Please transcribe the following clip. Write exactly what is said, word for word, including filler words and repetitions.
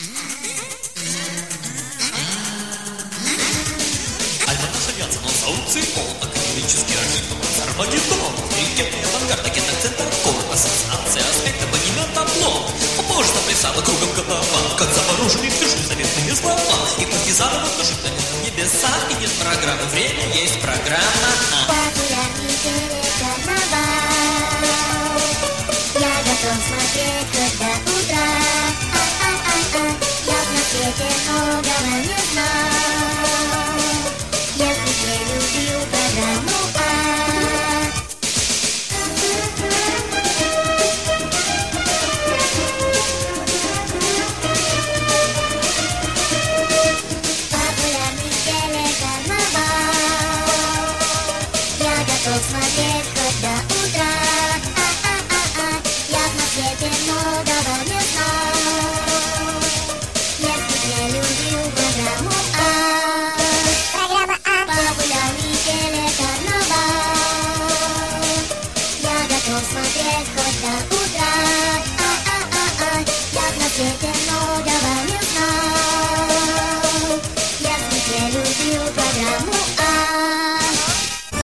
Альманах Альянсов, аукцион, академический архив, Армагеддон, легенды авангарда, киноцентр, кор, ассоциация, аспекты, богиня табло. Можно плясала кругом голова, как замороженный в тяжу заветными слова. И партизанов души на небеса, и нет программы, время есть программа. Популярный телекарнавал, я готов смотреть хоть до утра. А-а-а-а, я на свете многого не знал, если не любил программу А. Популярный телекарнавал, я готов смотреть хоть до утра. А-а-а-а, я на свете многого не знал, если не любил программу А. Программа А. Популярный телекарнавал, я готов смотреть хоть до утра. А-а-а-а, я на свете многого